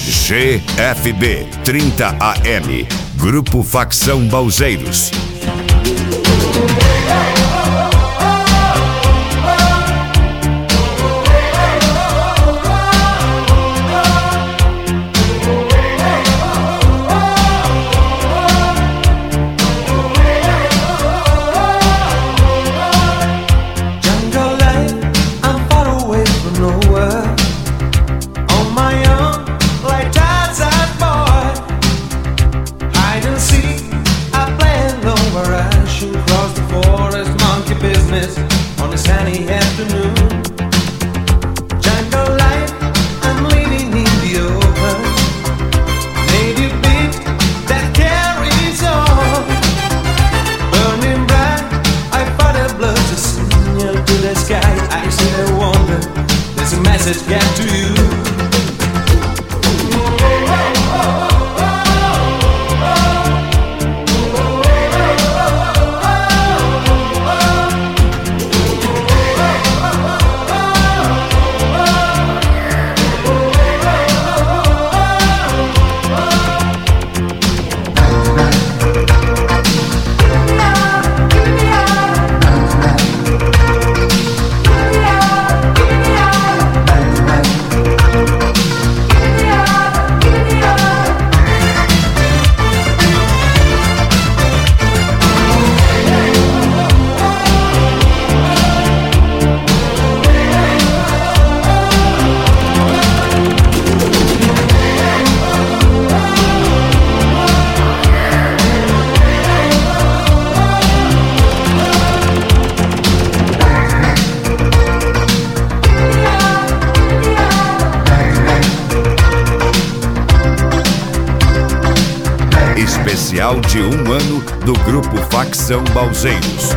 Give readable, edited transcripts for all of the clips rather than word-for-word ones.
GFB 30 AM, Grupo Facção Balzeiros. On a sunny afternoon, jungle life, I'm living in the open. Native beat that carries on, burning bright. I fought a blood to signal to the sky. I still wonder, there's a message get to you. Especial de 1 ano do Grupo Facção Balzeiros.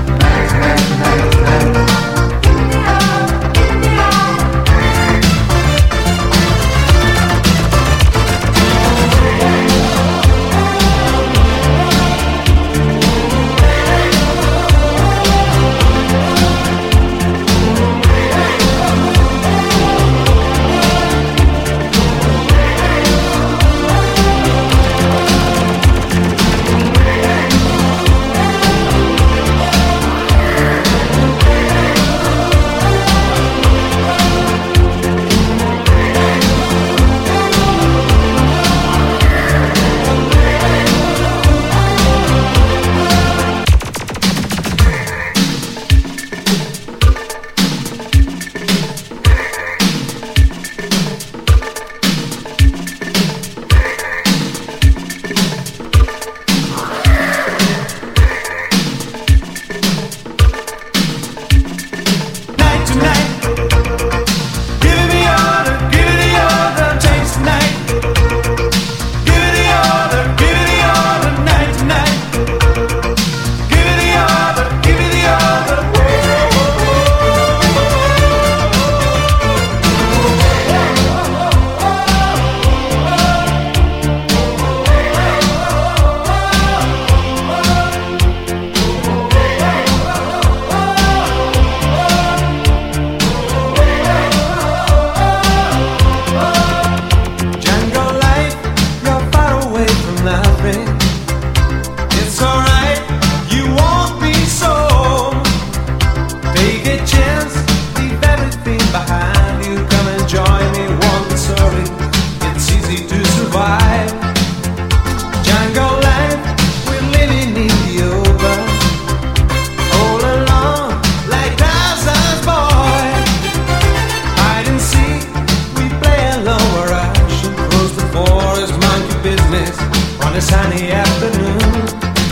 On a sunny afternoon,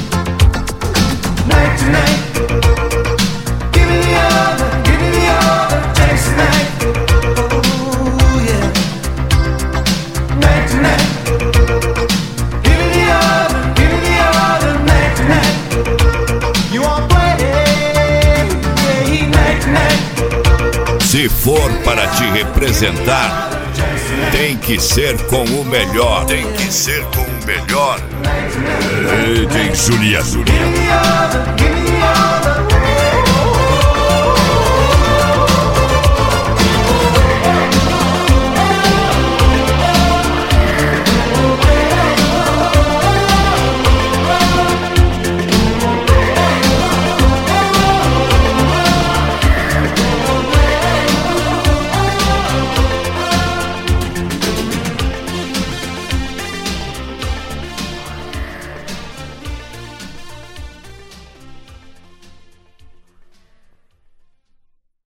night to night, give me the other taste tonight. Oh yeah, night to night, give me the other night to night. You want play, night to night. Se for para te representar, tem que ser com o melhor. Tem que ser com o melhor. DJ Zulia. Give me the other.